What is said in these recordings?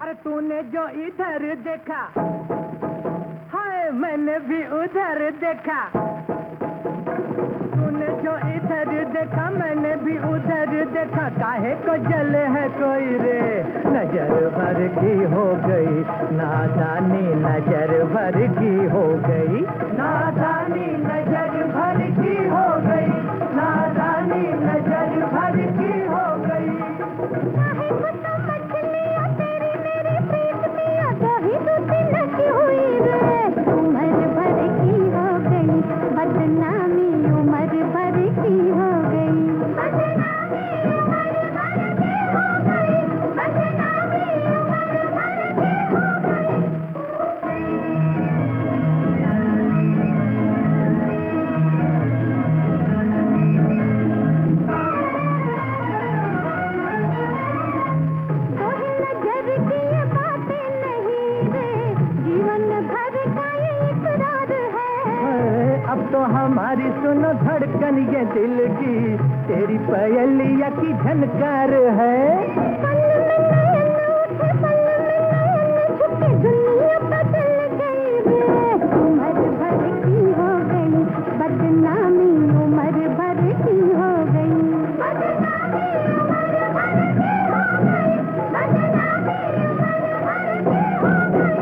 तूने जो इधर देखा, हाय मैंने भी उधर देखा। तूने जो इधर देखा, मैंने भी उधर देखा। काहे को जले है कोई रे, नजर भर की हो गई नादानी, नजर भर की हो गई नादानी, नजर भर की हो गई नादानी, नजर भर की हो गई। काहे को समझ लिया तेरी मेरी प्रीत मिया, कहीं दूसरी नची हुई रे। उम्र भर की हो गई बदनामी, उम्र भर की हो गई बदनामी, उम्र भर की हो गई बदनामी, उम्र भर की हो गई। तोहे नजर की ये बातें नहीं रे, जीवन भर का ये इकरार है। अब तो हमारी सुनो धड़कन ये दिल की, तेरी पयलिया की झनकार है। पल में नयन उठे, पल में नयन झुके, दुनिया बदल गई रे। उम्र भर की हो गई बदनामी, उम्र भर की हो गई बदनामी, उम्र भर की हो गई बदनामी, उम्र भर की हो गई।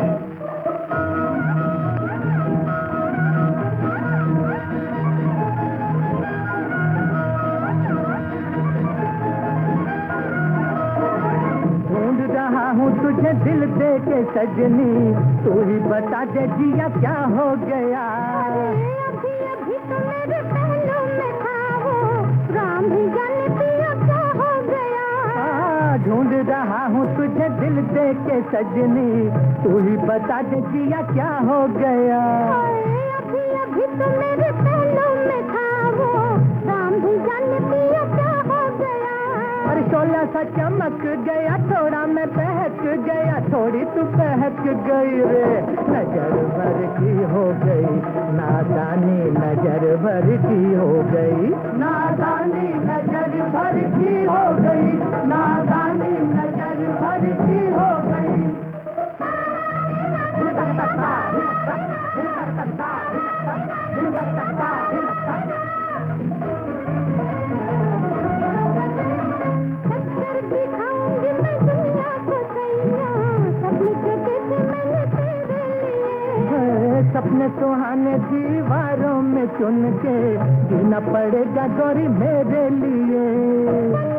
ढूंढ रहा हूँ तुझे दिल दे के सजनी, तू ही बता दे जिया क्या हो गया। अरे अभी अभी तो मेरे पहलू में था वो, राम भी जाने पिया क्या हो गया। ढूंढ रहा हूँ तुझे दिल दे के सजनी, तू ही बता दे जिया क्या हो गया। अरे अभी अभी तो मेरे पहलू में था वो, राम भी जाने पिया क्या हो गया। अरे शोला सा चमक गया, थोड़ा मैं बहक गया, थोड़ी तू बहक गई रे। नजर भर की हो गई नादानी, नजर भर की हो गई नादानी, नजर भर की हो गई नादानी, नजर भर की हो गई। टक्कर दिखाऊंगी मैं दुनिया को सैया, सपने के जैसे मैंने तेरे लिए। सपने सुहाने दीवारों में चुन के जीना पड़ेगा गोरी मेरे लिए।